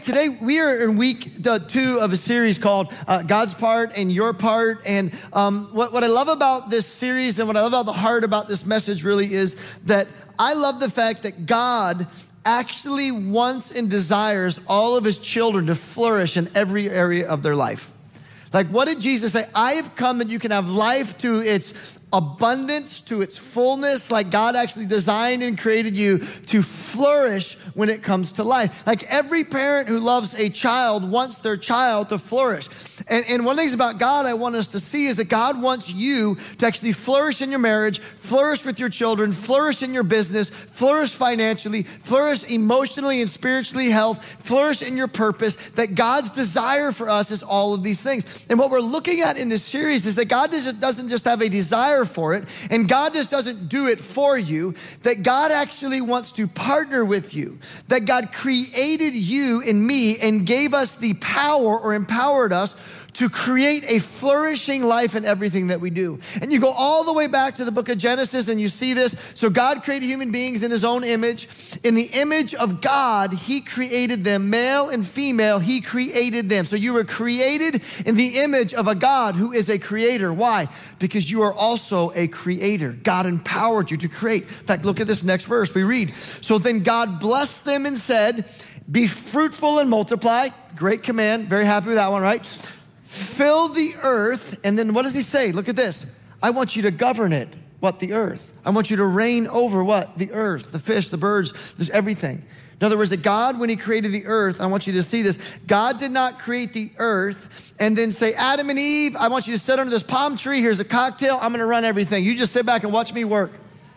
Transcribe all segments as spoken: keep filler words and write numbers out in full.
Today, we are in week two of a series called uh, God's Part and Your Part. And um, what, what I love about this series and what I love about the heart about this message really is that I love the fact that God actually wants and desires all of his children to flourish in every area of their life. Like, what did Jesus say? I have come that you can have life to its abundance, to its fullness. Like, God actually designed and created you to flourish when it comes to life. Like, every parent who loves a child wants their child to flourish. And, and one of the things about God I want us to see is that God wants you to actually flourish in your marriage, flourish with your children, flourish in your business, flourish financially, flourish emotionally and spiritually, health, flourish in your purpose. That God's desire for us is all of these things. And what we're looking at in this series is that God doesn't just have a desire for it, and God just doesn't do it for you, that God actually wants to partner with you, that God created you and me and gave us the power or empowered us to create a flourishing life in everything that we do. And you go all the way back to the book of Genesis and you see this. So God created human beings in his own image. In the image of God, he created them, male and female, he created them. So you were created in the image of a God who is a creator. Why? Because you are also a creator. God empowered you to create. In fact, look at this next verse. We read, so then God blessed them and said, be fruitful and multiply. Great command. Very happy with that one, right? Fill the earth, and then what does he say? Look at this. I want you to govern it. What? The earth. I want you to reign over what? The earth, the fish, the birds, there's everything. In other words, that God, when he created the earth, I want you to see this, God did not create the earth and then say, Adam and Eve, I want you to sit under this palm tree. Here's a cocktail. I'm gonna run everything. You just sit back and watch me work.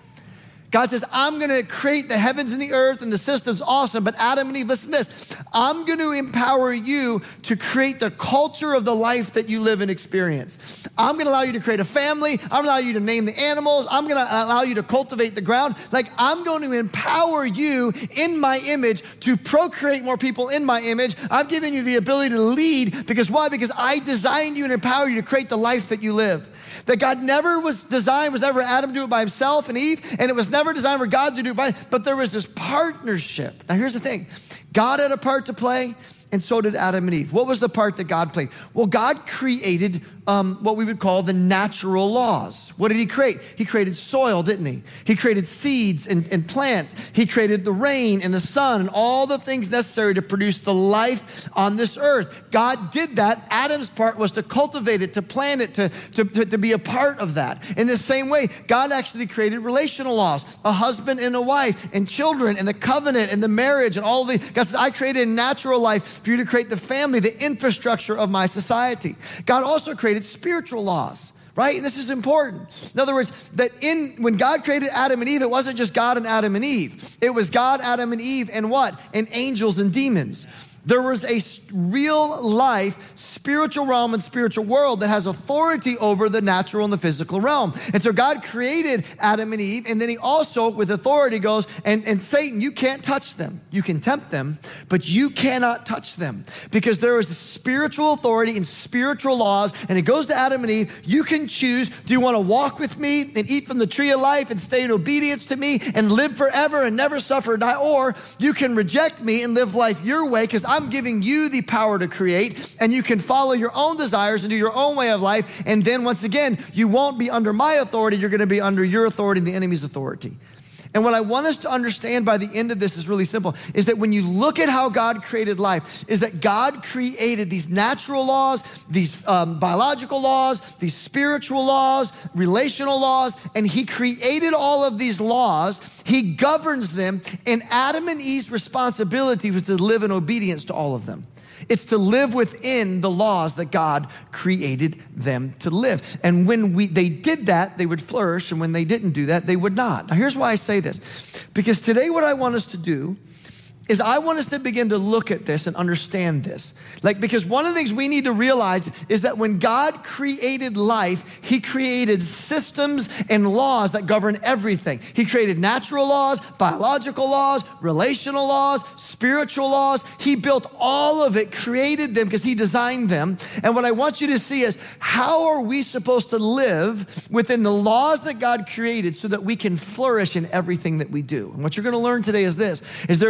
God says, I'm gonna create the heavens and the earth and the system's awesome, but Adam and Eve, listen to this. I'm gonna empower you to create the culture of the life that you live and experience. I'm gonna allow you to create a family. I'm gonna allow you to name the animals. I'm gonna allow you to cultivate the ground. Like, I'm going to empower you in my image to procreate more people in my image. I've given you the ability to lead because why? Because I designed you and empower you to create the life that you live. That God never was designed, was never Adam to do it by himself and Eve, and it was never designed for God to do it by, but there was this partnership. Now here's the thing, God had a part to play, and so did Adam and Eve. What was the part that God played? Well, God created um, what we would call the natural laws. What did he create? He created soil, didn't he? He created seeds and, and plants. He created the rain and the sun and all the things necessary to produce the life on this earth. God did that. Adam's part was to cultivate it, to plant it, to, to, to, to be a part of that. In the same way, God actually created relational laws, a husband and a wife and children and the covenant and the marriage and all the, God says, I created a natural life for you to create the family, the infrastructure of my society. God also created spiritual laws, right? And this is important. In other words, that in when God created Adam and Eve, it wasn't just God and Adam and Eve. It was God, Adam and Eve, and what? And angels and demons. There was a real life, spiritual realm and spiritual world that has authority over the natural and the physical realm. And so God created Adam and Eve, and then he also, with authority, goes, and, and Satan, you can't touch them. You can tempt them, but you cannot touch them because there is a spiritual authority and spiritual laws, and it goes to Adam and Eve. You can choose, do you want to walk with me and eat from the tree of life and stay in obedience to me and live forever and never suffer or die, or you can reject me and live life your way because I'm giving you the power to create, and you can follow your own desires and do your own way of life. And then once again, you won't be under my authority. You're going to be under your authority and the enemy's authority. And what I want us to understand by the end of this is really simple, is that when you look at how God created life, is that God created these natural laws, these um, biological laws, these spiritual laws, relational laws, and he created all of these laws. He governs them, and Adam and Eve's responsibility was to live in obedience to all of them. It's to live within the laws that God created them to live. And when we they did that, they would flourish. And when they didn't do that, they would not. Now, here's why I say this. Because today what I want us to do is I want us to begin to look at this and understand this. Like, because one of the things we need to realize is that when God created life, he created systems and laws that govern everything. He created natural laws, biological laws, relational laws, spiritual laws. He built all of it, created them because he designed them. And what I want you to see is, how are we supposed to live within the laws that God created so that we can flourish in everything that we do? And what you're gonna learn today is this, is there is a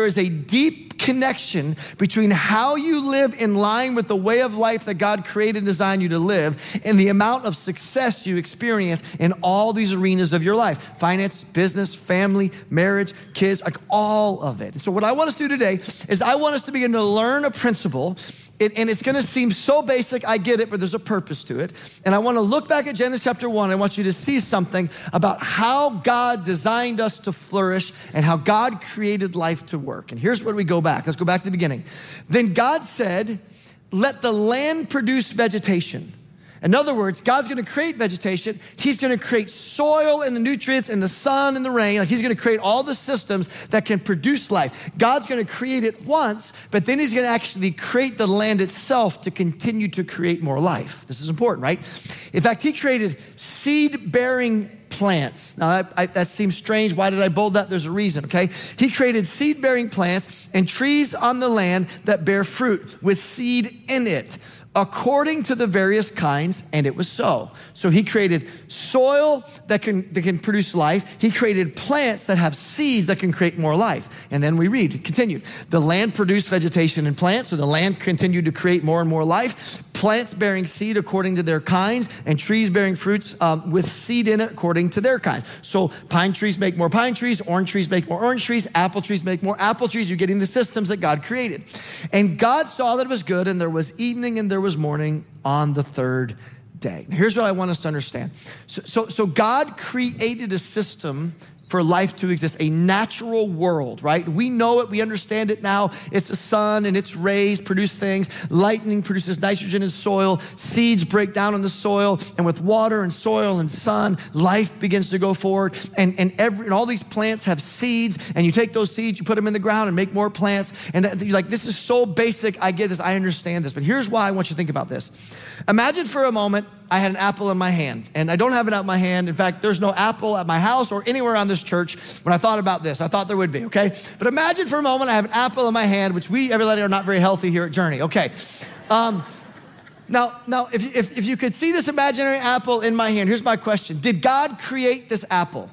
deep connection between how you live in line with the way of life that God created and designed you to live and the amount of success you experience in all these arenas of your life: finance, business, family, marriage, kids, like all of it. And so what I want us to do today is I want us to begin to learn a principle. It, and it's gonna seem so basic, I get it, but there's a purpose to it. And I wanna look back at Genesis chapter one. I want you to see something about how God designed us to flourish and how God created life to work. And here's where we go back. Let's go back to the beginning. Then God said, let the land produce vegetation. In other words, God's gonna create vegetation. He's gonna create soil and the nutrients and the sun and the rain. Like he's gonna create all the systems that can produce life. God's gonna create it once, but then he's gonna actually create the land itself to continue to create more life. This is important, right? In fact, he created seed-bearing plants. Now that, I, that seems strange. Why did I bold that? There's a reason, okay? He created seed-bearing plants and trees on the land that bear fruit with seed in it, according to the various kinds, and it was so. So he created soil that can, that can produce life. He created plants that have seeds that can create more life. And then we read, continue. The land produced vegetation and plants, so the land continued to create more and more life. Plants bearing seed according to their kinds, and trees bearing fruits um, with seed in it according to their kind. So pine trees make more pine trees, orange trees make more orange trees, apple trees make more apple trees. You're getting the systems that God created. And God saw that it was good, and there was evening and there was morning on the third day. Now, here's what I want us to understand. So, so, so God created a system for life to exist, a natural world, right? We know it, we understand it now. It's the sun and its rays produce things. Lightning produces nitrogen in soil. Seeds break down in the soil, and with water and soil and sun, life begins to go forward. And, and, every, and all these plants have seeds, and you take those seeds, you put them in the ground and make more plants. And you're like, this is so basic, I get this, I understand this. But here's why I want you to think about this. Imagine for a moment, I had an apple in my hand, and I don't have it out in my hand. In fact, there's no apple at my house or anywhere around this church when I thought about this. I thought there would be, okay? But imagine for a moment I have an apple in my hand, which we, everybody, are not very healthy here at Journey, okay? Um, now, now if, if, if you could see this imaginary apple in my hand, here's my question. Did God create this apple?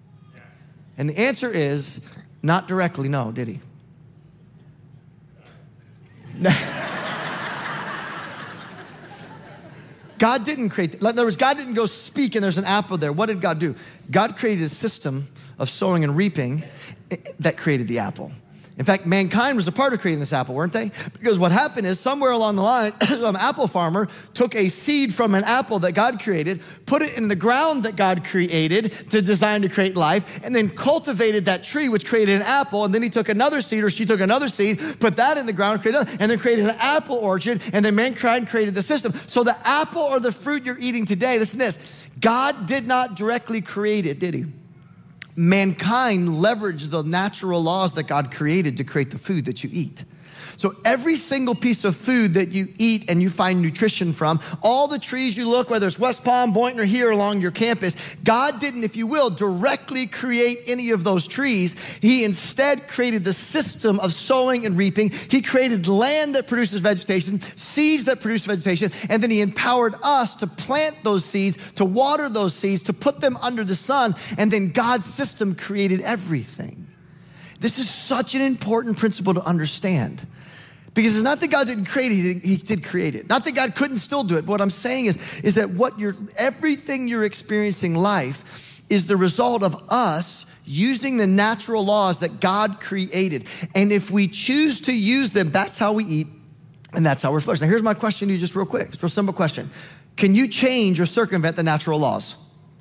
And the answer is not directly, no, did he? God didn't create, in other words, God didn't go speak and there's an apple there. What did God do? God created a system of sowing and reaping that created the apple. In fact, mankind was a part of creating this apple, weren't they? Because what happened is somewhere along the line, an apple farmer took a seed from an apple that God created, put it in the ground that God created to design to create life, and then cultivated that tree, which created an apple. And then he took another seed, or she took another seed, put that in the ground, created another, and then created an apple orchard, and then mankind created the system. So the apple or the fruit you're eating today, listen to this, God did not directly create it, did he? Mankind leveraged the natural laws that God created to create the food that you eat. So every single piece of food that you eat and you find nutrition from, all the trees you look, whether it's West Palm, Boynton, or here along your campus, God didn't, if you will, directly create any of those trees. He instead created the system of sowing and reaping. He created land that produces vegetation, seeds that produce vegetation, and then he empowered us to plant those seeds, to water those seeds, to put them under the sun, and then God's system created everything. This is such an important principle to understand. Because it's not that God didn't create it, he did create it. Not that God couldn't still do it, but what I'm saying is, is that what you're, everything you're experiencing life is the result of us using the natural laws that God created. And if we choose to use them, that's how we eat and that's how we're flourishing. Now here's my question to you just real quick. It's a real simple question. Can you change or circumvent the natural laws?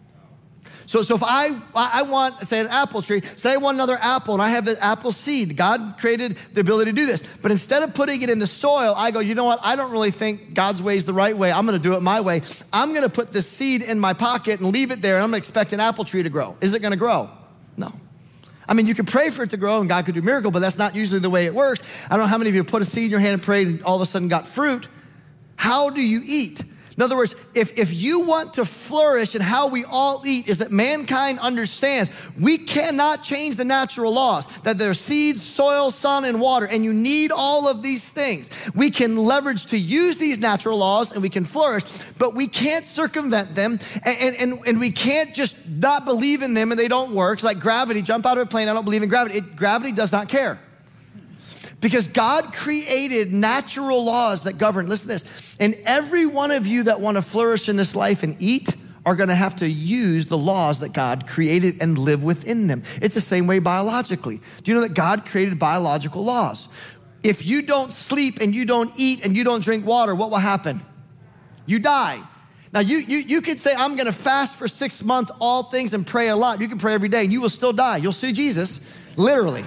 So, so if I, I want, say, an apple tree, say I want another apple and I have the apple seed. God created the ability to do this. But instead of putting it in the soil, I go, you know what? I don't really think God's way is the right way. I'm gonna do it my way. I'm gonna put the seed in my pocket and leave it there and I'm gonna expect an apple tree to grow. Is it gonna grow? No. I mean, you can pray for it to grow and God could do a miracle, but that's not usually the way it works. I don't know how many of you put a seed in your hand and prayed and all of a sudden got fruit. How do you eat? In other words, if, if you want to flourish and how we all eat is that mankind understands we cannot change the natural laws, that there's seeds, soil, sun, and water, and you need all of these things. We can leverage to use these natural laws and we can flourish, but we can't circumvent them and, and, and we can't just not believe in them and they don't work. It's like gravity, jump out of a plane, I don't believe in gravity. It, gravity does not care. Because God created natural laws that govern. Listen to this. And every one of you that want to flourish in this life and eat are going to have to use the laws that God created and live within them. It's the same way biologically. Do you know that God created biological laws? If you don't sleep and you don't eat and you don't drink water, what will happen? You die. Now, you, you, you could say, I'm going to fast for six months, all things, and pray a lot. You can pray every day, and you will still die. You'll see Jesus, literally.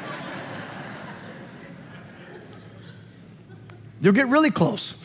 You'll get really close.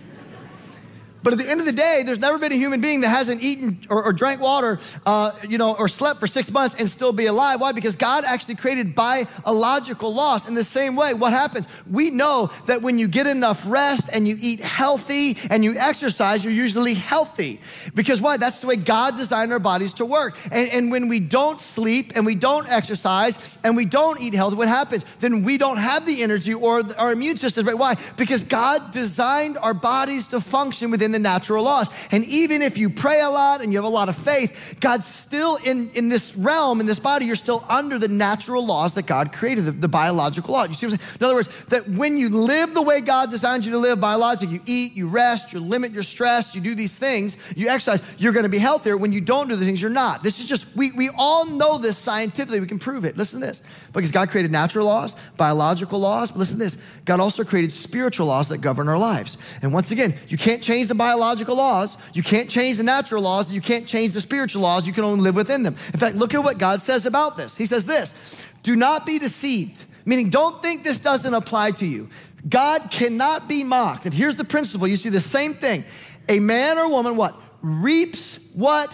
But at the end of the day, there's never been a human being that hasn't eaten or, or drank water, uh, you know, or slept for six months and still be alive. Why? Because God actually created biological laws. In the same way, what happens? We know that when you get enough rest and you eat healthy and you exercise, you're usually healthy. Because why? That's the way God designed our bodies to work. And, and when we don't sleep and we don't exercise and we don't eat healthy, what happens? Then we don't have the energy or our immune system. Right? Why? Because God designed our bodies to function within the natural laws. And even if you pray a lot and you have a lot of faith, God's still in, in this realm, in this body, you're still under the natural laws that God created, the, the biological law. You see what I'm saying? In other words, that when you live the way God designed you to live biologically, you eat, you rest, you limit your stress, you do these things, you exercise, you're gonna be healthier. When you don't do the things, you're not. This is just, we, we all know this scientifically, we can prove it. Listen to this. Because God created natural laws, biological laws, but listen to this. God also created spiritual laws that govern our lives. And once again, you can't change the biological laws, you can't change the natural laws, you can't change the spiritual laws, you can only live within them. In fact, look at what God says about this. He says this, do not be deceived, meaning don't think this doesn't apply to you. God cannot be mocked. And here's the principle, you see the same thing. A man or woman, what? Reaps what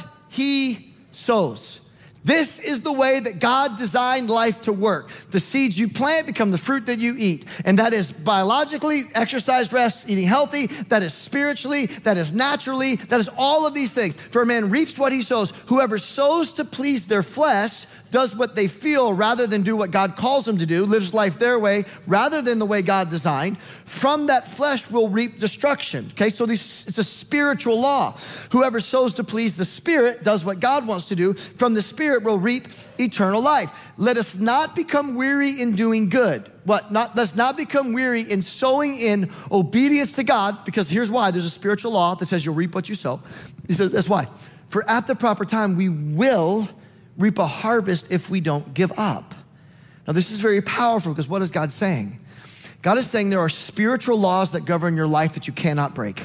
he sows. This is the way that God designed life to work. The seeds you plant become the fruit that you eat. And that is biologically, exercise, rest, eating healthy. That is spiritually, that is naturally, that is all of these things. For a man reaps what he sows. Whoever sows to please their flesh does what they feel rather than do what God calls them to do, lives life their way rather than the way God designed. From that flesh will reap destruction. Okay, so this, it's a spiritual law. Whoever sows to please the Spirit does what God wants to do. From the Spirit will reap eternal life. Let us not become weary in doing good. What? Not, let's not become weary in sowing in obedience to God, because here's why. There's a spiritual law that says you'll reap what you sow. He says, that's why. For at the proper time, we will reap a harvest if we don't give up. Now, this is very powerful because what is God saying? God is saying there are spiritual laws that govern your life that you cannot break.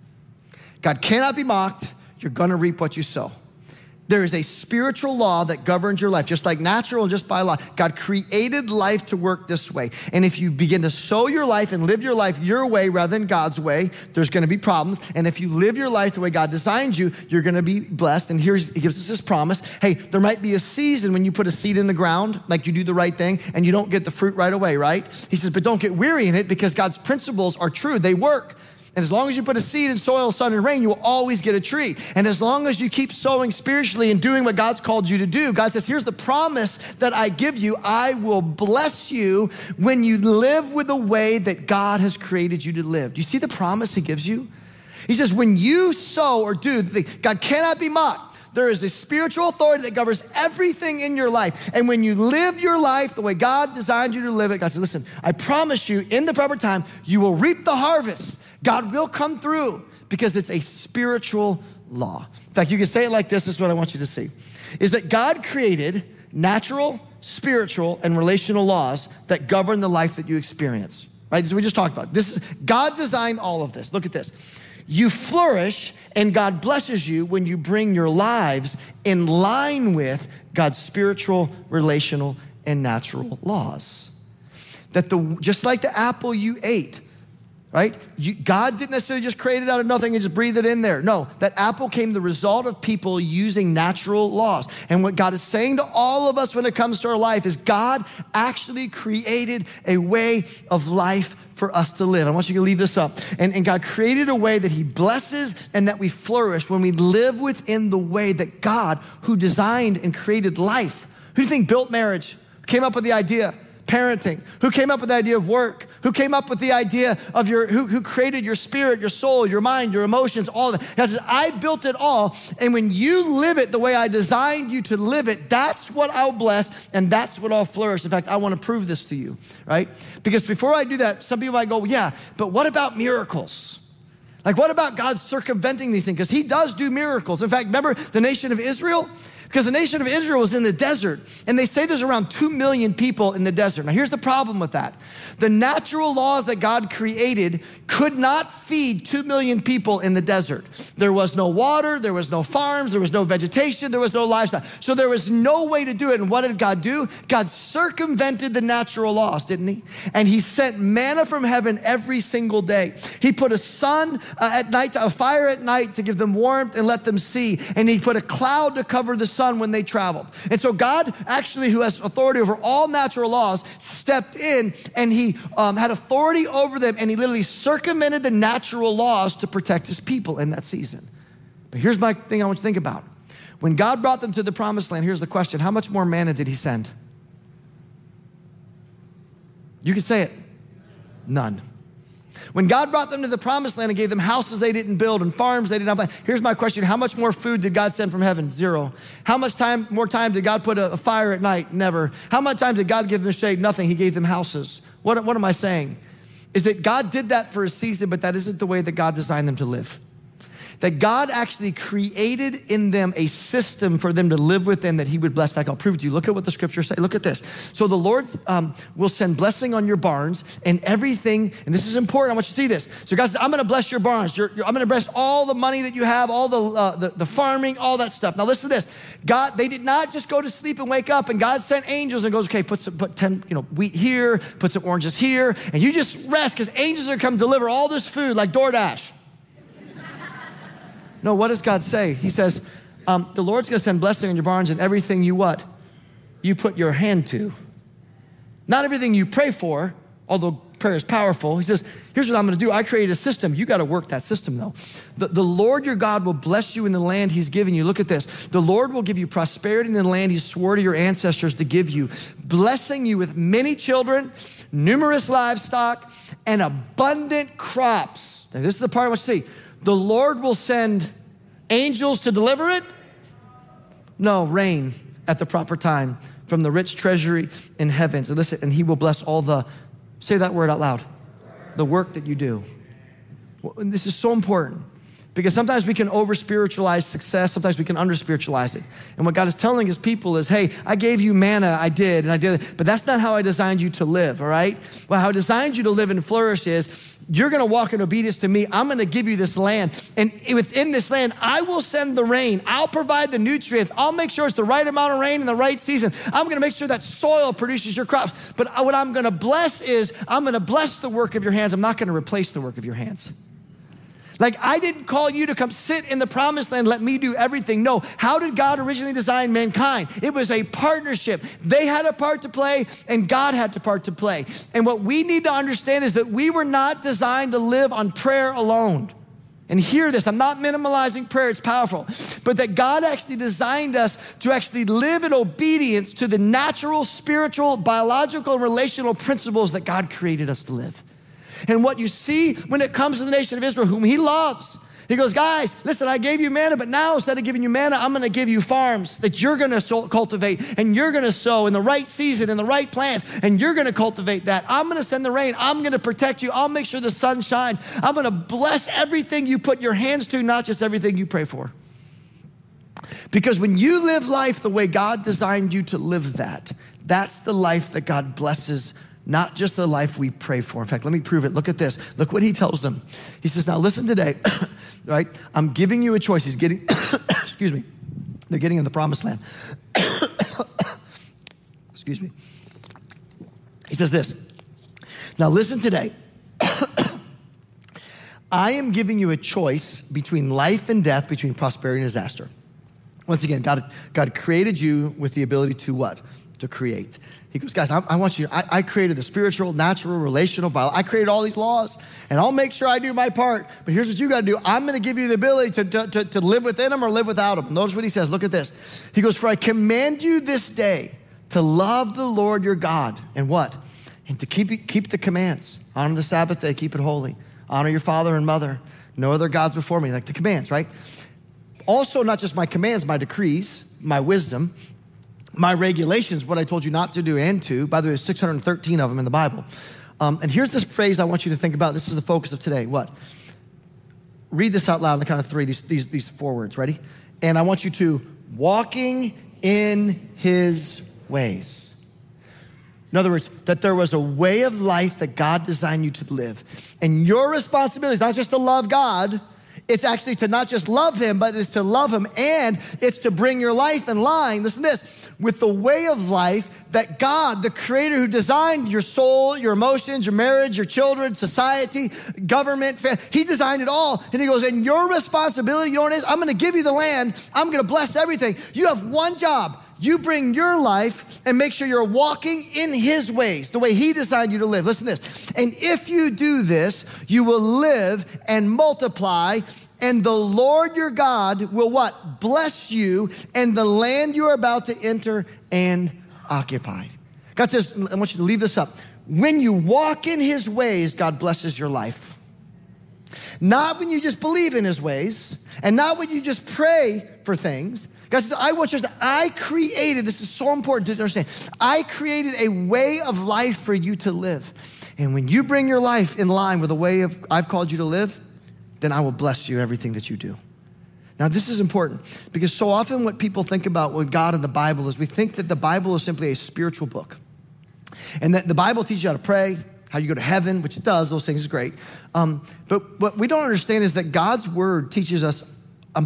God cannot be mocked. You're gonna reap what you sow. There is a spiritual law that governs your life, just like natural and just by law. God created life to work this way. And if you begin to sow your life and live your life your way rather than God's way, there's gonna be problems. And if you live your life the way God designed you, you're gonna be blessed. And here's, he gives us this promise. Hey, there might be a season when you put a seed in the ground, like you do the right thing, and you don't get the fruit right away, right? He says, but don't get weary in it because God's principles are true, they work. And as long as you put a seed in soil, sun, and rain, you will always get a tree. And as long as you keep sowing spiritually and doing what God's called you to do, God says, here's the promise that I give you. I will bless you when you live with the way that God has created you to live. Do you see the promise he gives you? He says, when you sow or do, God cannot be mocked. There is a spiritual authority that governs everything in your life. And when you live your life the way God designed you to live it, God says, listen, I promise you in the proper time, you will reap the harvest. God will come through because it's a spiritual law. In fact, you can say it like this. This is what I want you to see. Is that God created natural, spiritual, and relational laws that govern the life that you experience. Right? This is what we just talked about. This is, God designed all of this. Look at this. You flourish and God blesses you when you bring your lives in line with God's spiritual, relational, and natural laws. That the just like the apple you ate, right? You, God didn't necessarily just create it out of nothing and just breathe it in there. No, that apple came the result of people using natural laws. And what God is saying to all of us when it comes to our life is God actually created a way of life for us to live. I want you to leave this up. And, and God created a way that he blesses and that we flourish when we live within the way that God, who designed and created life, who do you think built marriage, came up with the idea, parenting? Who came up with the idea of work? Who came up with the idea of your, who, who created your spirit, your soul, your mind, your emotions, all of it? God says, I built it all. And when you live it the way I designed you to live it, that's what I'll bless and that's what I'll flourish. In fact, I want to prove this to you, right? Because before I do that, some people might go, well, yeah, but what about miracles? Like, what about God circumventing these things? Because he does do miracles. In fact, remember the nation of Israel? Because the nation of Israel was in the desert, and they say there's around two million people in the desert. Now, here's the problem with that. The natural laws that God created could not feed two million people in the desert. There was no water, there was no farms, there was no vegetation, there was no livestock. So there was no way to do it. And what did God do? God circumvented the natural laws, didn't he? And he sent manna from heaven every single day. He put a sun uh, at night, a fire at night to give them warmth and let them see. And he put a cloud to cover the sun when they traveled. And so God actually, who has authority over all natural laws, stepped in and he um, had authority over them, and he literally circumvented the natural laws to protect his people in that season. But here's my thing I want you to think about. When God brought them to the promised land, here's the question: how much more manna did he send? You can say it. None. When God brought them to the promised land and gave them houses they didn't build and farms they didn't have, here's my question: how much more food did God send from heaven? Zero. How much time, more time did God put a, a fire at night? Never. How much time did God give them shade? Nothing. He gave them houses. What, what am I saying? Is that God did that for a season, but that isn't the way that God designed them to live. That God actually created in them a system for them to live within that he would bless. In fact, I'll prove it to you. Look at what the scriptures say. Look at this. So the Lord um, will send blessing on your barns and everything. And this is important. I want you to see this. So God says, I'm going to bless your barns. You're, you're, I'm going to bless all the money that you have, all the, uh, the the farming, all that stuff. Now listen to this. God, they did not just go to sleep and wake up, and God sent angels and goes, okay, put some, put ten, you know, wheat here, put some oranges here, and you just rest because angels are going to come deliver all this food like DoorDash. No, what does God say? He says, um, the Lord's gonna send blessing on your barns and everything you what? You put your hand to. Not everything you pray for, although prayer is powerful. He says, here's what I'm gonna do. I created a system. You gotta work that system though. The, the Lord your God will bless you in the land he's given you. Look at this. The Lord will give you prosperity in the land he swore to your ancestors to give you, blessing you with many children, numerous livestock, and abundant crops. Now, this is the part I want you to see. The Lord will send angels to deliver it? No, rain at the proper time from the rich treasury in heavens. And listen, and he will bless all the, say that word out loud, the work that you do. Well, this is so important because sometimes we can over-spiritualize success. Sometimes we can under-spiritualize it. And what God is telling his people is, hey, I gave you manna, I did, and I did it, but that's not how I designed you to live, all right? Well, how I designed you to live and flourish is, you're gonna walk in obedience to me. I'm gonna give you this land. And within this land, I will send the rain. I'll provide the nutrients. I'll make sure it's the right amount of rain in the right season. I'm gonna make sure that soil produces your crops. But what I'm gonna bless is, I'm gonna bless the work of your hands. I'm not gonna replace the work of your hands. Like, I didn't call you to come sit in the promised land, let me do everything. No, how did God originally design mankind? It was a partnership. They had a part to play and God had a part to play. And what we need to understand is that we were not designed to live on prayer alone. And hear this, I'm not minimalizing prayer, it's powerful. But that God actually designed us to actually live in obedience to the natural, spiritual, biological, and relational principles that God created us to live. And what you see when it comes to the nation of Israel, whom he loves, he goes, guys, listen, I gave you manna, but now instead of giving you manna, I'm gonna give you farms that you're gonna cultivate and you're gonna sow in the right season, in the right plants, and you're gonna cultivate that. I'm gonna send the rain. I'm gonna protect you. I'll make sure the sun shines. I'm gonna bless everything you put your hands to, not just everything you pray for. Because when you live life the way God designed you to live that, that's the life that God blesses, not just the life we pray for. In fact, let me prove it. Look at this. Look what he tells them. He says, now listen today, right? I'm giving you a choice. He's getting, excuse me, they're getting in the promised land. Excuse me. He says this, now listen today. I am giving you a choice between life and death, between prosperity and disaster. Once again, God, God created you with the ability to what? To create. He goes, guys, I, I want you, I, I created the spiritual, natural, relational, bio. I created all these laws and I'll make sure I do my part. But here's what you got to do. I'm going to give you the ability to, to, to, to live within them or live without them. Notice what he says. Look at this. He goes, for I command you this day to love the Lord your God and what? And to keep, keep the commands. Honor the Sabbath day, keep it holy. Honor your father and mother. No other gods before me, like the commands, right? Also, not just my commands, my decrees, my wisdom, my regulations, what I told you not to do and to. By the way, there's six hundred thirteen of them in the Bible. Um, and here's this phrase I want you to think about. This is the focus of today. What? Read this out loud on the count of three, these, these, these four words. Ready? And I want you to, walking in his ways. In other words, that there was a way of life that God designed you to live. And your responsibility is not just to love God, it's actually to not just love him, but it's to love him, and it's to bring your life in line, listen to this, with the way of life that God, the creator who designed your soul, your emotions, your marriage, your children, society, government, he designed it all. And he goes, and your responsibility, you know what it is? I'm gonna give you the land. I'm gonna bless everything. You have one job. You bring your life and make sure you're walking in his ways, the way he designed you to live. Listen to this. And if you do this, you will live and multiply, and the Lord your God will what? Bless you and the land you're about to enter and occupy. God says, I want you to leave this up. When you walk in his ways, God blesses your life. Not when you just believe in his ways, and not when you just pray for things. God says, I want you to, I created, this is so important to understand. I created a way of life for you to live. And when you bring your life in line with the way of I've called you to live, then I will bless you everything that you do. Now, this is important because so often what people think about with God and the Bible is we think that the Bible is simply a spiritual book. And that the Bible teaches you how to pray, how you go to heaven, which it does, those things are great. Um, but what we don't understand is that God's word teaches us a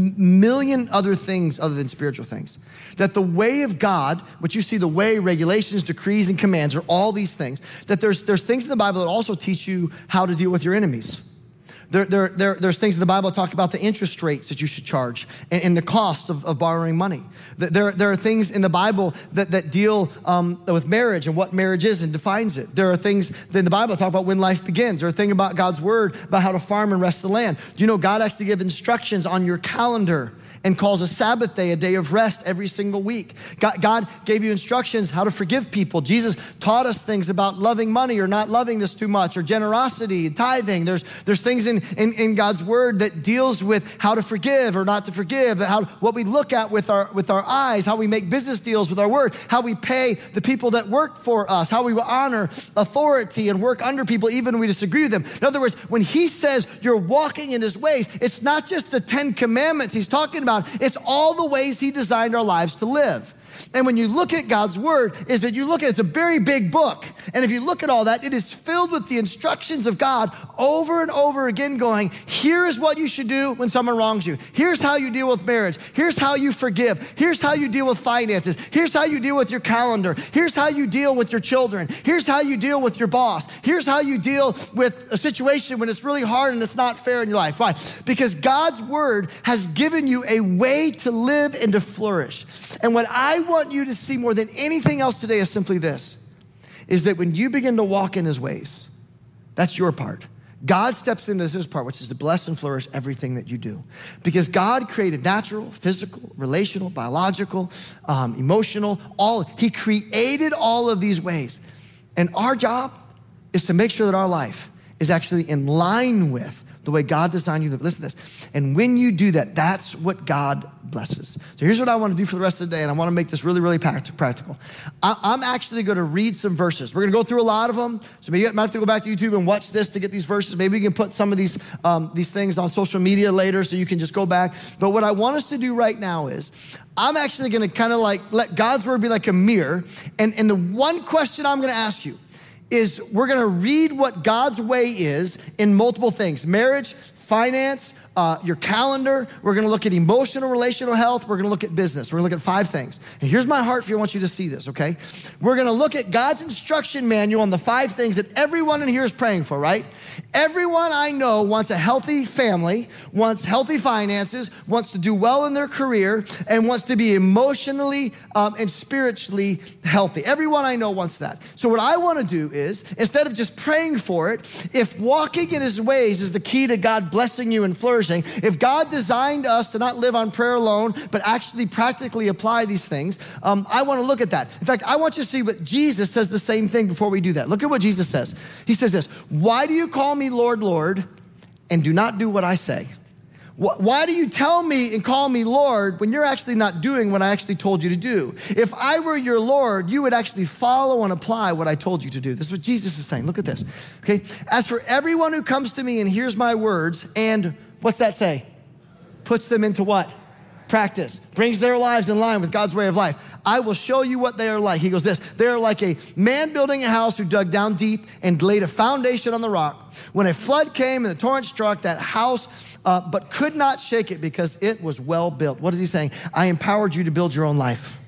million other things other than spiritual things. That the way of God, which you see the way, regulations, decrees, and commands are all these things, that there's, there's things in the Bible that also teach you how to deal with your enemies. There, there, there, there's things in the Bible that talk about the interest rates that you should charge and, and the cost of, of borrowing money. There, there are things in the Bible that, that deal um, with marriage and what marriage is and defines it. There are things in the Bible that talk about when life begins. There are things about God's word about how to farm and rest the land. Do you know God actually gives instructions on your calendar and calls a Sabbath day a day of rest every single week? God, God gave you instructions how to forgive people. Jesus taught us things about loving money or not loving this too much, or generosity, tithing. There's, there's things in, in, in God's word that deals with how to forgive or not to forgive, how, what we look at with our, with our eyes, how we make business deals with our word, how we pay the people that work for us, how we honor authority and work under people even when we disagree with them. In other words, when he says you're walking in his ways, it's not just the Ten Commandments he's talking about. It's all the ways he designed our lives to live. And when you look at God's word, is that you look at, it's a very big book. And if you look at all that, it is filled with the instructions of God over and over again going, here is what you should do when someone wrongs you. Here's how you deal with marriage. Here's how you forgive. Here's how you deal with finances. Here's how you deal with your calendar. Here's how you deal with your children. Here's how you deal with your boss. Here's how you deal with a situation when it's really hard and it's not fair in your life. Why? Because God's word has given you a way to live and to flourish. And what I want you to see more than anything else today is simply this, is that when you begin to walk in his ways, that's your part. God steps into his part, which is to bless and flourish everything that you do. Because God created natural, physical, relational, biological, um, emotional, all, he created all of these ways. And our job is to make sure that our life is actually in line with the way God designed you to live. Listen to this. And when you do that, that's what God blesses. So here's what I want to do for the rest of the day, and I want to make this really, really practical. I'm actually going to read some verses. We're going to go through a lot of them. So maybe you might have to go back to YouTube and watch this to get these verses. Maybe we can put some of these, um, these things on social media later so you can just go back. But what I want us to do right now is I'm actually going to kind of like let God's word be like a mirror. And, and the one question I'm going to ask you is we're gonna read what God's way is in multiple things: marriage, finance, uh, your calendar. We're gonna look at emotional, relational health. We're gonna look at business. We're gonna look at five things. And here's my heart for you. I want you to see this, okay? We're gonna look at God's instruction manual on the five things that everyone in here is praying for, right? Everyone I know wants a healthy family, wants healthy finances, wants to do well in their career, and wants to be emotionally um, and spiritually healthy. Everyone I know wants that. So what I want to do is, instead of just praying for it, if walking in his ways is the key to God blessing you and flourishing, if God designed us to not live on prayer alone, but actually practically apply these things, um, I want to look at that. In fact, I want you to see what Jesus says the same thing before we do that. Look at what Jesus says. He says this, why do you call me Lord, Lord, and do not do what I say? Why do you tell me and call me Lord when you're actually not doing what I actually told you to do? If I were your Lord, you would actually follow and apply what I told you to do. This is what Jesus is saying. Look at this, okay? As for everyone who comes to me and hears my words and, what's that say? Puts them into what? Practice. Brings their lives in line with God's way of life. I will show you what they are like. He goes this, they are like a man building a house who dug down deep and laid a foundation on the rock. When a flood came and the torrent struck that house, uh, but could not shake it because it was well built. What is he saying? I empowered you to build your own life.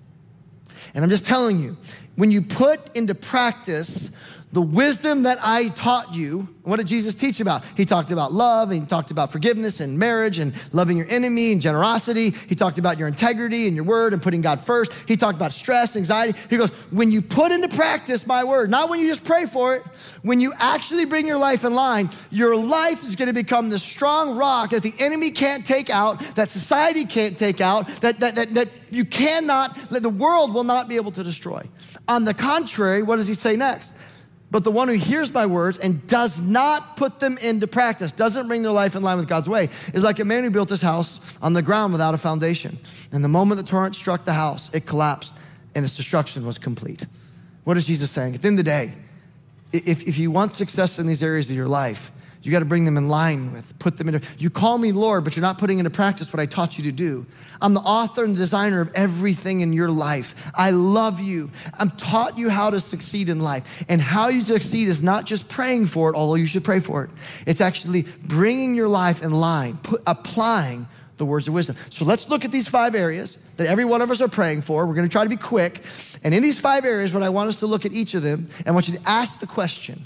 And I'm just telling you, when you put into practice the wisdom that I taught you, what did Jesus teach about? He talked about love, and he talked about forgiveness and marriage and loving your enemy and generosity. He talked about your integrity and your word and putting God first. He talked about stress, anxiety. He goes, when you put into practice my word, not when you just pray for it, when you actually bring your life in line, your life is gonna become the strong rock that the enemy can't take out, that society can't take out, that, that, that, that you cannot, that the world will not be able to destroy. On the contrary, what does he say next? But the one who hears my words and does not put them into practice, doesn't bring their life in line with God's way, is like a man who built his house on the ground without a foundation. And the moment the torrent struck the house, it collapsed and its destruction was complete. What is Jesus saying? At the end of the day, if, if you want success in these areas of your life, you got to bring them in line with, put them into, you call me Lord, but you're not putting into practice what I taught you to do. I'm the author and designer of everything in your life. I love you. I've taught you how to succeed in life. And how you succeed is not just praying for it, although you should pray for it. It's actually bringing your life in line, put, applying the words of wisdom. So let's look at these five areas that every one of us are praying for. We're going to try to be quick. And in these five areas, what I want us to look at each of them, and I want you to ask the question,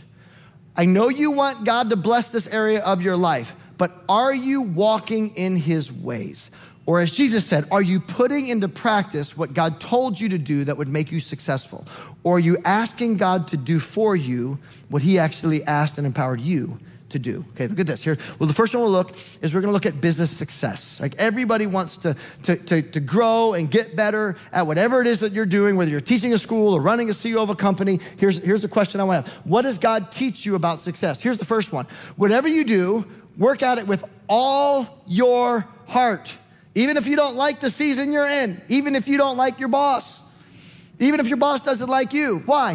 I know you want God to bless this area of your life, but are you walking in his ways? Or as Jesus said, are you putting into practice what God told you to do that would make you successful? Or are you asking God to do for you what he actually asked and empowered you to do? Okay, look at this here. Well, the first one we'll look is we're gonna look at business success. Like everybody wants to, to, to, to grow and get better at whatever it is that you're doing, whether you're teaching a school or running a C E O of a company. Here's, here's the question I want to have. What does God teach you about success? Here's the first one. Whatever you do, work at it with all your heart. Even if you don't like the season you're in, even if you don't like your boss, even if your boss doesn't like you. Why?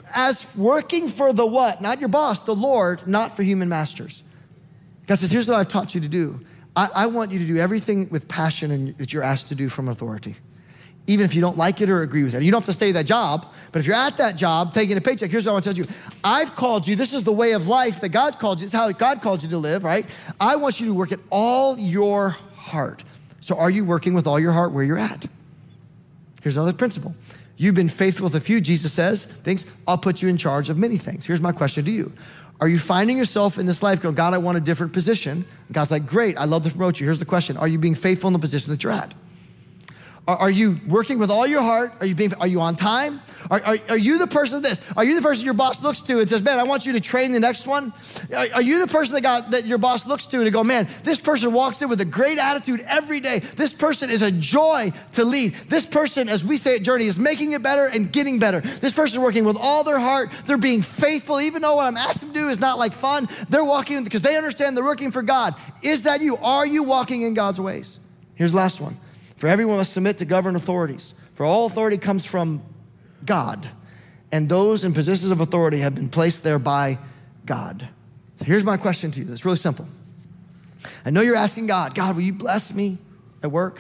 As working for the what? Not your boss, the Lord, not for human masters. God says, here's what I've taught you to do. I, I want you to do everything with passion and that you're asked to do from authority. Even if you don't like it or agree with it. You don't have to stay at that job, but if you're at that job taking a paycheck, here's what I want to tell you. I've called you, this is the way of life that God called you, it's how God called you to live, right? I want you to work at all your heart. So are you working with all your heart where you're at? Here's another principle. You've been faithful with a few, Jesus says, things, I'll put you in charge of many things. Here's my question to you. Are you finding yourself in this life going, God, I want a different position? And God's like, great, I love to promote you. Here's the question. Are you being faithful in the position that you're at? Are, are you working with all your heart? Are you being, are you on time? Are, are, are you the person this? Are you the person your boss looks to and says, man, I want you to train the next one? Are, are you the person that got that your boss looks to to go, man, this person walks in with a great attitude every day. This person is a joy to lead. This person, as we say at Journey, is making it better and getting better. This person is working with all their heart. They're being faithful, even though what I'm asking them to do is not like fun. They're walking because they understand they're working for God. Is that you? Are you walking in God's ways? Here's the last one. For everyone must submit to governed authorities. For all authority comes from God, and those in positions of authority have been placed there by God. So here's my question to you. It's really simple. I know you're asking God, God, will you bless me at work?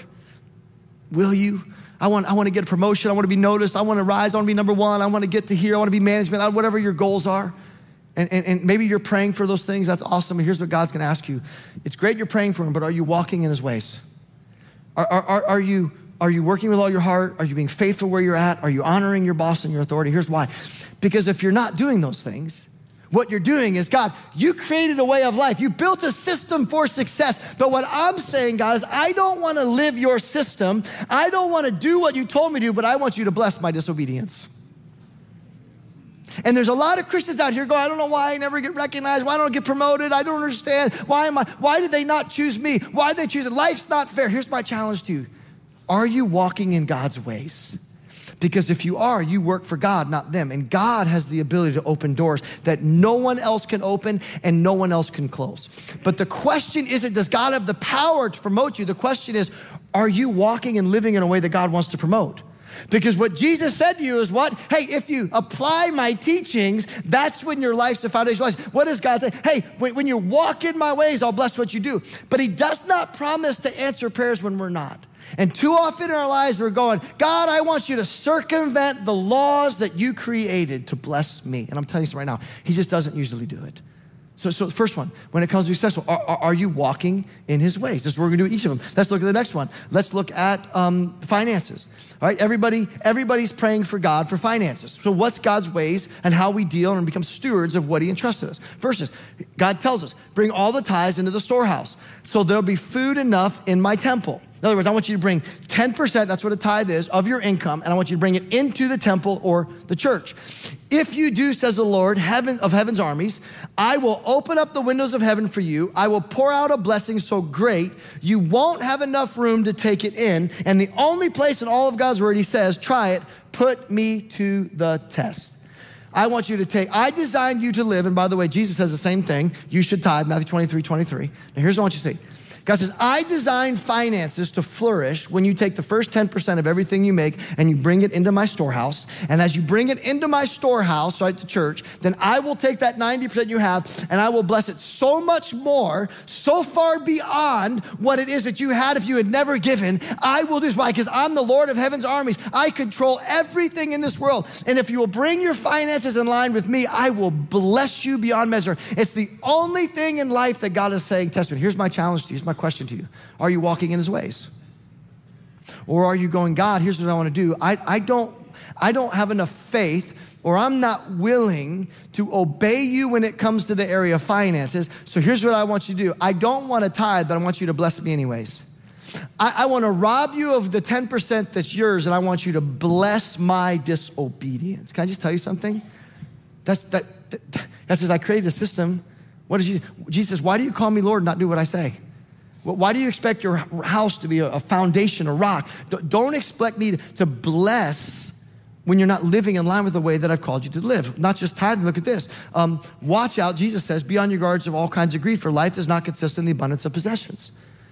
Will you? I want, I want to get a promotion. I want to be noticed. I want to rise. I want to be number one. I want to get to here. I want to be management, whatever your goals are. And, and, and maybe you're praying for those things. That's awesome. And here's what God's going to ask you. It's great you're praying for him, but are you walking in his ways? Are, are, are, you, are you working with all your heart? Are you being faithful where you're at? Are you honoring your boss and your authority? Here's why. Because if you're not doing those things, what you're doing is, God, you created a way of life. You built a system for success. But what I'm saying, God, is I don't want to live your system. I don't want to do what you told me to do, but I want you to bless my disobedience. And there's a lot of Christians out here going, I don't know why I never get recognized. Why don't I get promoted? I don't understand. Why am I, why did they not choose me? Why did they choose it? Life's not fair. Here's my challenge to you. Are you walking in God's ways? Because if you are, you work for God, not them. And God has the ability to open doors that no one else can open and no one else can close. But the question isn't, does God have the power to promote you? The question is, are you walking and living in a way that God wants to promote? Because what Jesus said to you is what? Hey, if you apply my teachings, that's when your life's the foundation of life. What does God say? Hey, when you walk in my ways, I'll bless what you do. But he does not promise to answer prayers when we're not. And too often in our lives, we're going, God, I want you to circumvent the laws that you created to bless me. And I'm telling you something right now, he just doesn't usually do it. So, so first one, when it comes to be successful, are, are, are you walking in his ways? This is what we're gonna do each of them. Let's look at the next one. Let's look at um, finances. All right, everybody, everybody's praying for God for finances. So what's God's ways and how we deal and become stewards of what he entrusted us? First is, God tells us, bring all the tithes into the storehouse, so there'll be food enough in my temple. In other words, I want you to bring ten percent, that's what a tithe is, of your income, and I want you to bring it into the temple or the church. If you do, says the Lord heaven of heaven's armies, I will open up the windows of heaven for you. I will pour out a blessing so great, you won't have enough room to take it in. And the only place in all of God's word, he says, try it, put me to the test. I want you to take, I designed you to live, and by the way, Jesus says the same thing. You should tithe, Matthew twenty-three, twenty-three. Now here's what I want you to see. God says, I designed finances to flourish when you take the first ten percent of everything you make and you bring it into my storehouse. And as you bring it into my storehouse, right, the church, then I will take that ninety percent you have and I will bless it so much more, so far beyond what it is that you had if you had never given. I will do this. Why? Because I'm the Lord of heaven's armies. I control everything in this world. And if you will bring your finances in line with me, I will bless you beyond measure. It's the only thing in life that God is saying, Testament. Here's my challenge to you. Here's my question to you. Are you walking in his ways? Or are you going, God, here's what I want to do. I, I don't, I don't have enough faith, or I'm not willing to obey you when it comes to the area of finances. So here's what I want you to do. I don't want to tithe, but I want you to bless me anyways. I, I want to rob you of the ten percent that's yours, and I want you to bless my disobedience. Can I just tell you something? That's that. that that's as I created a system. What is you? Jesus says, why do you call me Lord and not do what I say? Why do you expect your house to be a foundation, a rock? Don't expect me to bless when you're not living in line with the way that I've called you to live. Not just tithing, look at this. Um, watch out, Jesus says, be on your guards of all kinds of greed, for life does not consist in the abundance of possessions.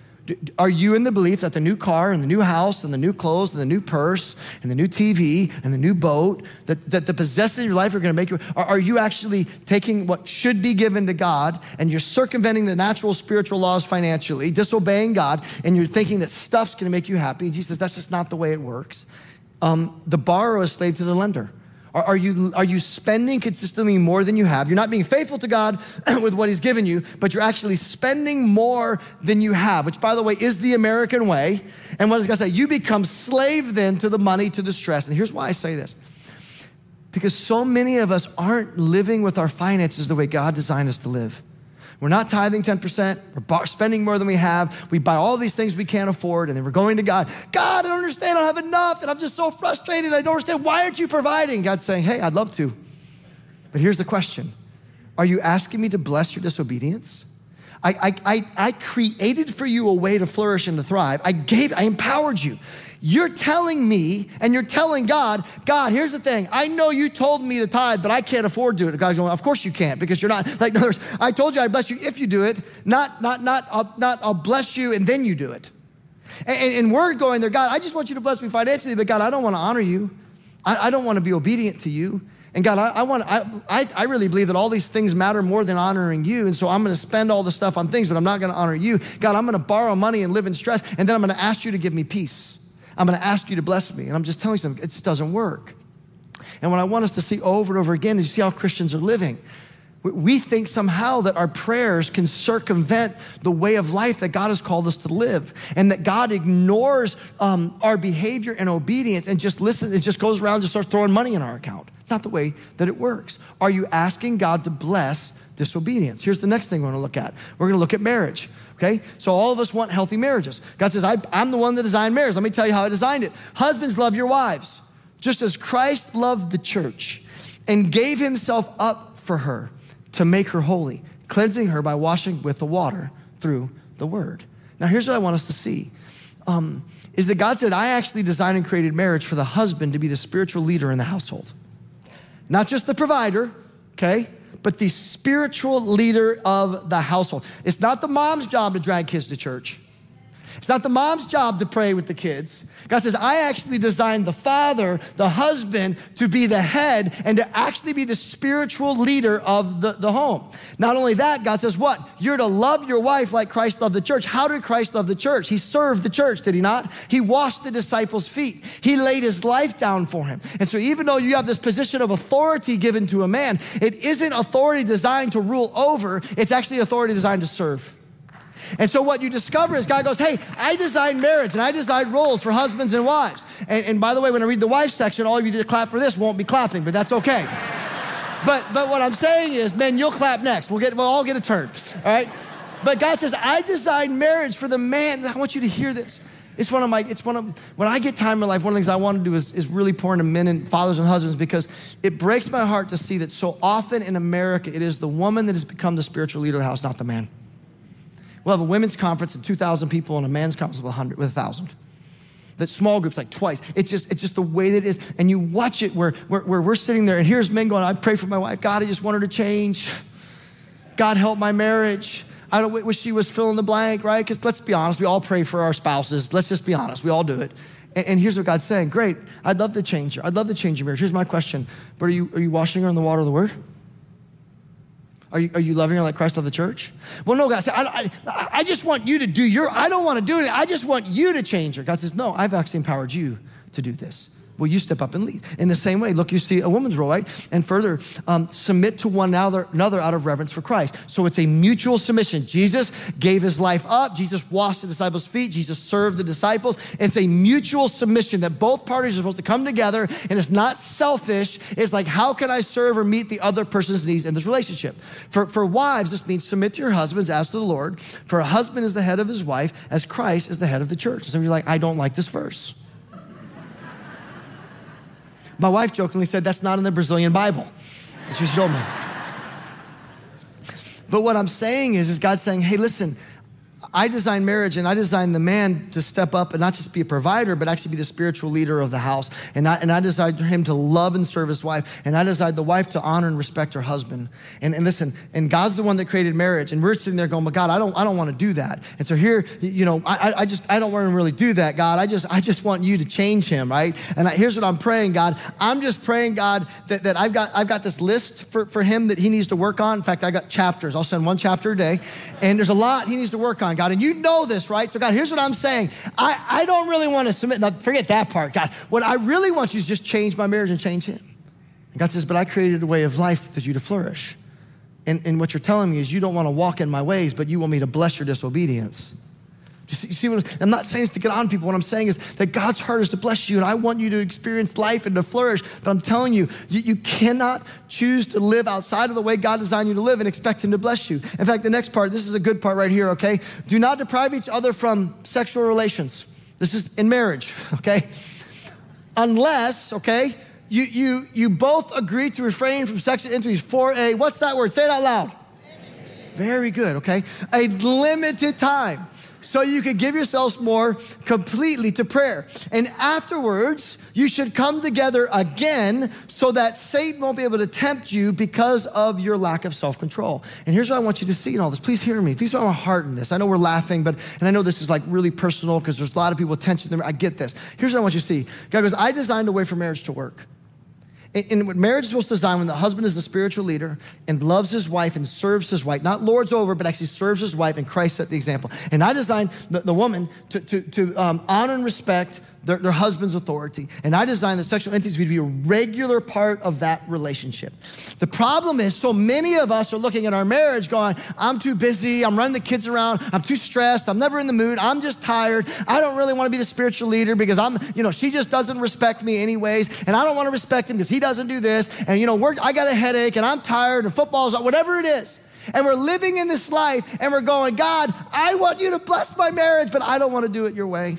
Are you in the belief that the new car and the new house and the new clothes and the new purse and the new T V and the new boat, that, that the possessions of your life are gonna make you, are, are you actually taking what should be given to God and you're circumventing the natural spiritual laws financially, disobeying God, and you're thinking that stuff's gonna make you happy? Jesus says, that's just not the way it works. Um, the borrower is slave to the lender. Are, are you, are you spending consistently more than you have? You're not being faithful to God with what he's given you, but you're actually spending more than you have, which, by the way, is the American way. And what does God say? You become slave then to the money, to the stress. And here's why I say this. Because so many of us aren't living with our finances the way God designed us to live. We're not tithing ten percent. We're spending more than we have. We buy all these things we can't afford, and then we're going to God. God, I don't understand. I don't have enough, and I'm just so frustrated. I don't understand. Why aren't you providing? God's saying, hey, I'd love to. But here's the question. Are you asking me to bless your disobedience? I, I, I, I created for you a way to flourish and to thrive. I gave, I empowered you. You're telling me and you're telling God, God, here's the thing. I know you told me to tithe, but I can't afford to do it. God's going, of course you can't, because you're not, like, in other words, I told you I'd bless you if you do it, not, not, not, I'll, not, I'll bless you and then you do it. And, and, and we're going there, God, I just want you to bless me financially, but God, I don't want to honor you. I, I don't want to be obedient to you. And God, I, I want, I, I, I really believe that all these things matter more than honoring you. And so I'm going to spend all the stuff on things, but I'm not going to honor you. God, I'm going to borrow money and live in stress. And then I'm going to ask you to give me peace. I'm gonna ask you to bless me. And I'm just telling you something, it just doesn't work. And what I want us to see over and over again is you see how Christians are living. We think somehow that our prayers can circumvent the way of life that God has called us to live, and that God ignores um, our behavior and obedience and just listens, it just goes around and just starts throwing money in our account. It's not the way that it works. Are you asking God to bless disobedience? Here's the next thing we're gonna look at. We're gonna look at marriage, okay? So all of us want healthy marriages. God says, I, I'm the one that designed marriage. Let me tell you how I designed it. Husbands, love your wives, just as Christ loved the church and gave himself up for her to make her holy, cleansing her by washing with the water through the word. Now here's what I want us to see, um, is that God said, I actually designed and created marriage for the husband to be the spiritual leader in the household. Not just the provider, okay, but the spiritual leader of the household. It's not the mom's job to drag kids to church. It's not the mom's job to pray with the kids. God says, I actually designed the father, the husband, to be the head and to actually be the spiritual leader of the, the home. Not only that, God says what? You're to love your wife like Christ loved the church. How did Christ love the church? He served the church, did he not? He washed the disciples' feet. He laid his life down for him. And so even though you have this position of authority given to a man, it isn't authority designed to rule over, it's actually authority designed to serve. And so what you discover is God goes, hey, I designed marriage and I designed roles for husbands and wives. And, and by the way, when I read the wife section, all of you that clap for this won't be clapping, but that's okay. But but what I'm saying is, men, you'll clap next. We'll get we'll all get a turn, all right? But God says, I designed marriage for the man. I want you to hear this. It's one of my, it's one of, when I get time in my life, one of the things I want to do is, is really pour into men and fathers and husbands, because it breaks my heart to see that so often in America, it is the woman that has become the spiritual leader of the house, not the man. We'll have a women's conference of two thousand people and a men's conference with one hundred, with one thousand. That small groups like twice. It's just it's just the way that it is. And you watch it where, where, where we're sitting there and here's men going, I pray for my wife. God, I just want her to change. God, help my marriage. I don't wish she was fill in the blank, right? Because let's be honest, we all pray for our spouses. Let's just be honest, we all do it. And, and here's what God's saying, great, I'd love to change her. I'd love to change your marriage. Here's my question, but are you, are you washing her in the water of the word? Are you, are you loving her like Christ loved the church? Well, no, God said, I, I, I just want you to do your, I don't want to do it. I just want you to change her. God says, no, I've actually empowered you to do this. Well, you step up and lead. In the same way, look, you see a woman's role, right? And further, um, submit to one another, another out of reverence for Christ. So it's a mutual submission. Jesus gave his life up. Jesus washed the disciples' feet. Jesus served the disciples. It's a mutual submission that both parties are supposed to come together, and it's not selfish. It's like, how can I serve or meet the other person's needs in this relationship? For, for wives, this means submit to your husbands as to the Lord. For a husband is the head of his wife, as Christ is the head of the church. So you're like, I don't like this verse. My wife jokingly said, that's not in the Brazilian Bible. And she told me. But what I'm saying is, is God saying, hey, listen, I designed marriage and I designed the man to step up and not just be a provider, but actually be the spiritual leader of the house. And I, and I designed him to love and serve his wife. And I designed the wife to honor and respect her husband. And, and listen, and God's the one that created marriage. And we're sitting there going, but God, I don't, I don't want to do that. And so here, you know, I, I just, I don't want to really do that, God. I just, I just want you to change him, right? And I, here's what I'm praying, God. I'm just praying, God, that, that I've got, I've got this list for, for him that he needs to work on. In fact, I got chapters. I'll send one chapter a day. And there's a lot he needs to work on, God. And you know this, right? So God, here's what I'm saying. I, I don't really want to submit. Now, forget that part, God. What I really want you is just change my marriage and change him. And God says, but I created a way of life for you to flourish. And, and what you're telling me is you don't want to walk in my ways, but you want me to bless your disobedience. You see, you see what I'm not saying is to get on people. What I'm saying is that God's heart is to bless you, and I want you to experience life and to flourish. But I'm telling you, you, you cannot choose to live outside of the way God designed you to live and expect him to bless you. In fact, the next part, this is a good part right here, okay? Do not deprive each other from sexual relations. This is in marriage, okay? Unless, okay, you you you both agree to refrain from sexual intimacy for a, what's that word? Say it out loud. Very good, okay? A limited time. So you could give yourselves more completely to prayer. And afterwards, you should come together again so that Satan won't be able to tempt you because of your lack of self-control. And here's what I want you to see in all this. Please hear me. Please put my heart in this. I know we're laughing, but, and I know this is like really personal because there's a lot of people with tension. I get this. Here's what I want you to see. God goes, I designed a way for marriage to work. And what marriage is supposed to design when the husband is the spiritual leader and loves his wife and serves his wife, not lords over, but actually serves his wife, and Christ set the example. And I designed the, the woman to, to, to um, honor and respect their, their husband's authority. And I designed the sexual intimacy to be a regular part of that relationship. The problem is so many of us are looking at our marriage going, I'm too busy, I'm running the kids around, I'm too stressed, I'm never in the mood, I'm just tired, I don't really want to be the spiritual leader because I'm, you know, she just doesn't respect me anyways, and I don't want to respect him because he doesn't do this, and you know, we're, I got a headache, and I'm tired, and football's, whatever it is. And we're living in this life, and we're going, God, I want you to bless my marriage, but I don't want to do it your way.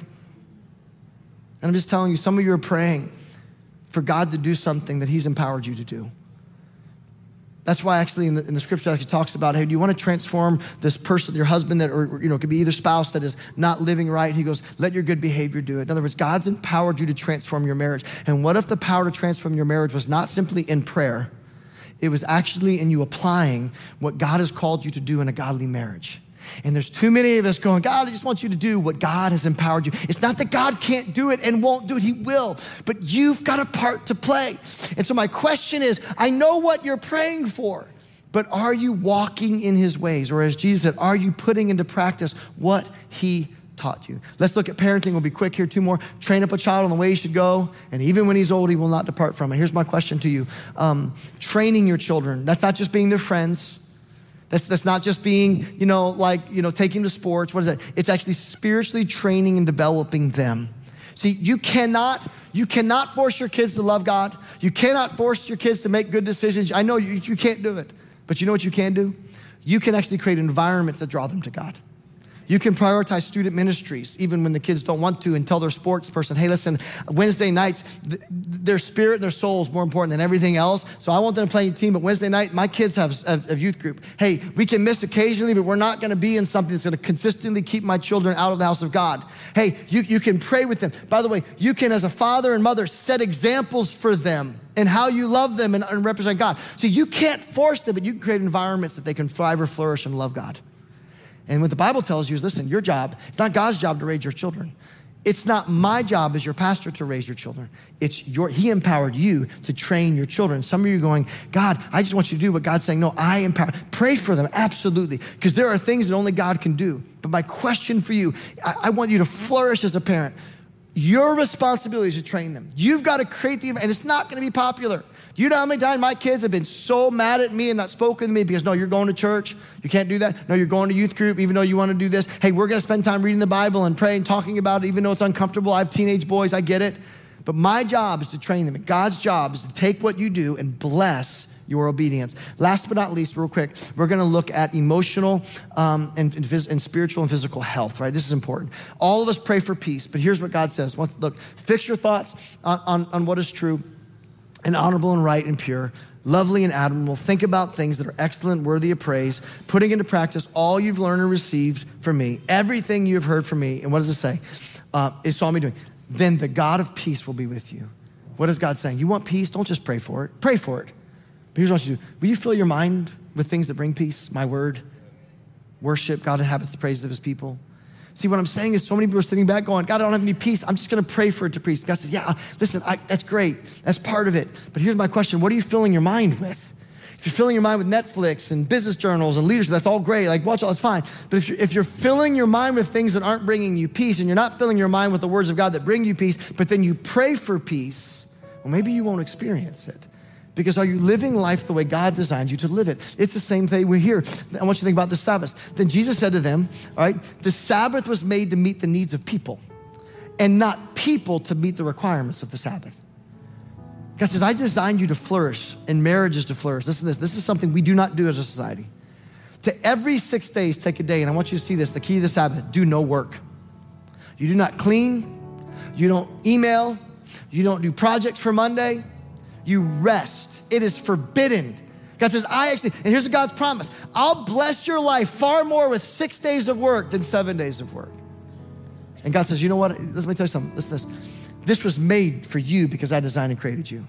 And I'm just telling you, some of you are praying for God to do something that he's empowered you to do. That's why actually in the, in the scripture actually talks about, hey, do you want to transform this person, your husband that, or you know, it could be either spouse that is not living right. He goes, let your good behavior do it. In other words, God's empowered you to transform your marriage. And what if the power to transform your marriage was not simply in prayer? It was actually in you applying what God has called you to do in a godly marriage. And there's too many of us going, God, I just want you to do what God has empowered you. It's not that God can't do it and won't do it, he will, but you've got a part to play. And so my question is, I know what you're praying for, but are you walking in his ways? Or as Jesus said, are you putting into practice what he taught you? Let's look at parenting. We'll be quick here, two more. Train up a child on the way he should go, and even when he's old, he will not depart from it. Here's my question to you. Um, training your children, that's not just being their friends. That's, that's not just being, you know, like, you know, taking them to sports. What is that? It's actually spiritually training and developing them. See, you cannot, you cannot force your kids to love God. You cannot force your kids to make good decisions. I know you, you can't do it, but you know what you can do? You can actually create environments that draw them to God. You can prioritize student ministries even when the kids don't want to, and tell their sports person, hey, listen, Wednesday nights, th- their spirit and their soul is more important than everything else. So I want them to play a team, but Wednesday night, my kids have a youth group. Hey, we can miss occasionally, but we're not gonna be in something that's gonna consistently keep my children out of the house of God. Hey, you, you can pray with them. By the way, you can, as a father and mother, set examples for them and how you love them and, and represent God. So you can't force them, but you can create environments that they can thrive or flourish and love God. And what the Bible tells you is, listen, your job, it's not God's job to raise your children. It's not my job as your pastor to raise your children. It's your, he empowered you to train your children. Some of you are going, God, I just want you to do what God's saying. No, I empower. Pray for them, absolutely. Because there are things that only God can do. But my question for you, I, I want you to flourish as a parent. Your responsibility is to train them. You've got to create the, and it's not going to be popular. Do you know how many times my kids have been so mad at me and not spoken to me because, no, you're going to church. You can't do that. No, you're going to youth group even though you want to do this. Hey, we're going to spend time reading the Bible and praying, talking about it even though it's uncomfortable. I have teenage boys. I get it. But my job is to train them. And God's job is to take what you do and bless your obedience. Last but not least, real quick, we're going to look at emotional um, and, and, phys- and spiritual and physical health, right? This is important. All of us pray for peace, but here's what God says. Look, fix your thoughts on, on, on what is true and honorable and right and pure, lovely and admirable. Think about things that are excellent, worthy of praise, putting into practice all you've learned and received from me, everything you have heard from me. And what does it say? Uh, it saw me doing. Then the God of peace will be with you. What is God saying? You want peace? Don't just pray for it. Pray for it. But here's what I want you to do. Will you fill your mind with things that bring peace? My word, worship. God inhabits the praises of his people. See, what I'm saying is so many people are sitting back going, God, I don't have any peace. I'm just going to pray for it to peace. God says, yeah, listen, I, that's great. That's part of it. But here's my question. What are you filling your mind with? If you're filling your mind with Netflix and business journals and leadership, that's all great. Like, watch all, that's fine. But if you're, if you're filling your mind with things that aren't bringing you peace, and you're not filling your mind with the words of God that bring you peace, but then you pray for peace, well, maybe you won't experience it. Because are you living life the way God designed you to live it? It's the same thing we're here. I want you to think about the Sabbath. Then Jesus said to them, all right, the Sabbath was made to meet the needs of people and not people to meet the requirements of the Sabbath. God says, I designed you to flourish and marriages to flourish. Listen to this. This is something we do not do as a society. To every six days, take a day, and I want you to see this, the key to the Sabbath, do no work. You do not clean, you don't email, you don't do projects for Monday, you rest. It is forbidden. God says, I actually, and here's God's promise, I'll bless your life far more with six days of work than seven days of work. And God says, you know what, let me tell you something, listen to this. This was made for you because I designed and created you.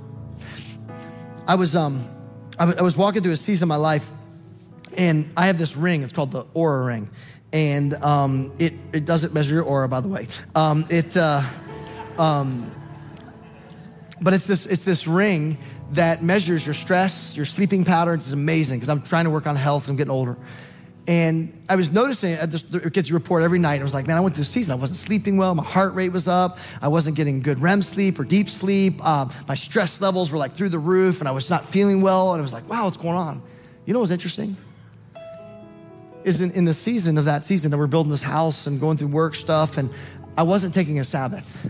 I was, um, I was, I was walking through a season of my life, and I have this ring, it's called the Aura ring. And um, it, it doesn't measure your aura, by the way. Um, it, uh, um, But it's this it's this ring that measures your stress, your sleeping patterns. It's amazing because I'm trying to work on health and I'm getting older. And I was noticing at this, it gets a report every night. I was like, man, I went through the season. I wasn't sleeping well. My heart rate was up. I wasn't getting good R E M sleep or deep sleep. Uh, my stress levels were like through the roof, and I was not feeling well. And I was like, wow, what's going on? You know what's interesting? Is in, in the season of that season that we're building this house and going through work stuff, and I wasn't taking a Sabbath,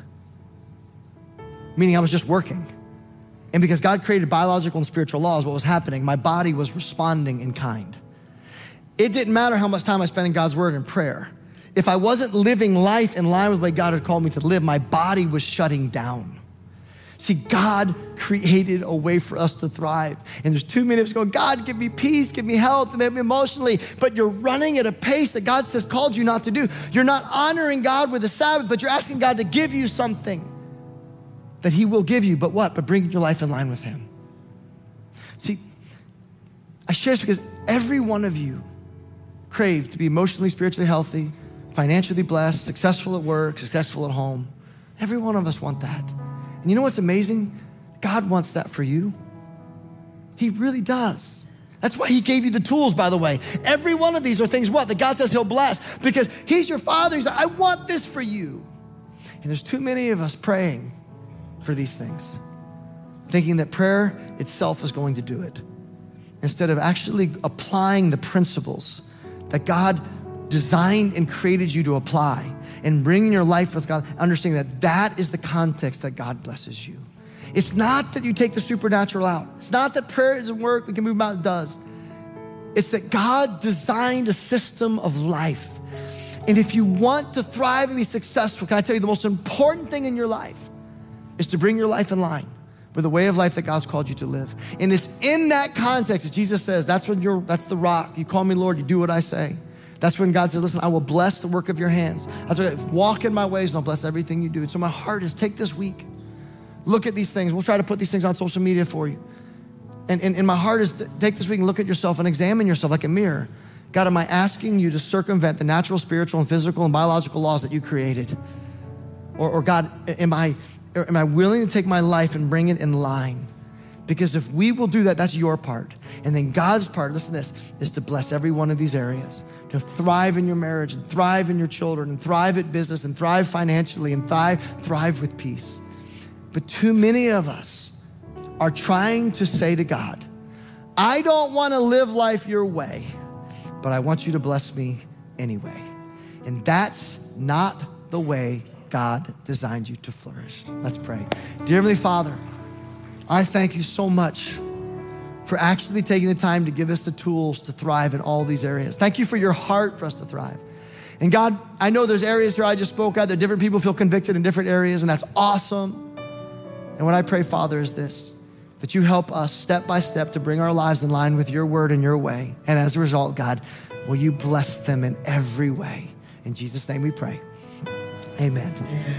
meaning I was just working. And because God created biological and spiritual laws, what was happening, my body was responding in kind. It didn't matter how much time I spent in God's word and prayer. If I wasn't living life in line with the way God had called me to live, my body was shutting down. See, God created a way for us to thrive. And there's too many of us going, God, give me peace, give me health, make me emotionally. But you're running at a pace that God says called you not to do. You're not honoring God with the Sabbath, but you're asking God to give you something that he will give you. But what? But bring your life in line with him. See, I share this because every one of you crave to be emotionally, spiritually healthy, financially blessed, successful at work, successful at home. Every one of us want that. And you know what's amazing? God wants that for you. He really does. That's why he gave you the tools, by the way. Every one of these are things what? That God says he'll bless because he's your father. He's like, I want this for you. And there's too many of us praying for these things, thinking that prayer itself is going to do it, instead of actually applying the principles that God designed and created you to apply and bringing your life with God, understanding that that is the context that God blesses you. It's not that you take the supernatural out. It's not that prayer doesn't work, we can move out, it does. It's that God designed a system of life. And if you want to thrive and be successful, can I tell you the most important thing in your life is to bring your life in line with the way of life that God's called you to live. And it's in that context that Jesus says, that's when you're, that's the rock. You call me Lord, you do what I say. That's when God says, listen, I will bless the work of your hands. That's why walk in my ways and I'll bless everything you do. And so my heart is take this week, look at these things. We'll try to put these things on social media for you. And, and, and my heart is to take this week and look at yourself and examine yourself like a mirror. God, am I asking you to circumvent the natural, spiritual, and physical and biological laws that you created? Or, or God, am I, am I willing to take my life and bring it in line? Because if we will do that, that's your part. And then God's part, listen to this, is to bless every one of these areas, to thrive in your marriage and thrive in your children and thrive at business and thrive financially and thrive, thrive with peace. But too many of us are trying to say to God, I don't want to live life your way, but I want you to bless me anyway. And that's not the way God designed you to flourish. Let's pray. Dear Heavenly Father, I thank you so much for actually taking the time to give us the tools to thrive in all these areas. Thank you for your heart for us to thrive. And God, I know there's areas here I just spoke out that different people feel convicted in different areas, and that's awesome. And what I pray, Father, is this, that you help us step by step to bring our lives in line with your word and your way. And as a result, God, will you bless them in every way? In Jesus' name we pray. Amen. Amen.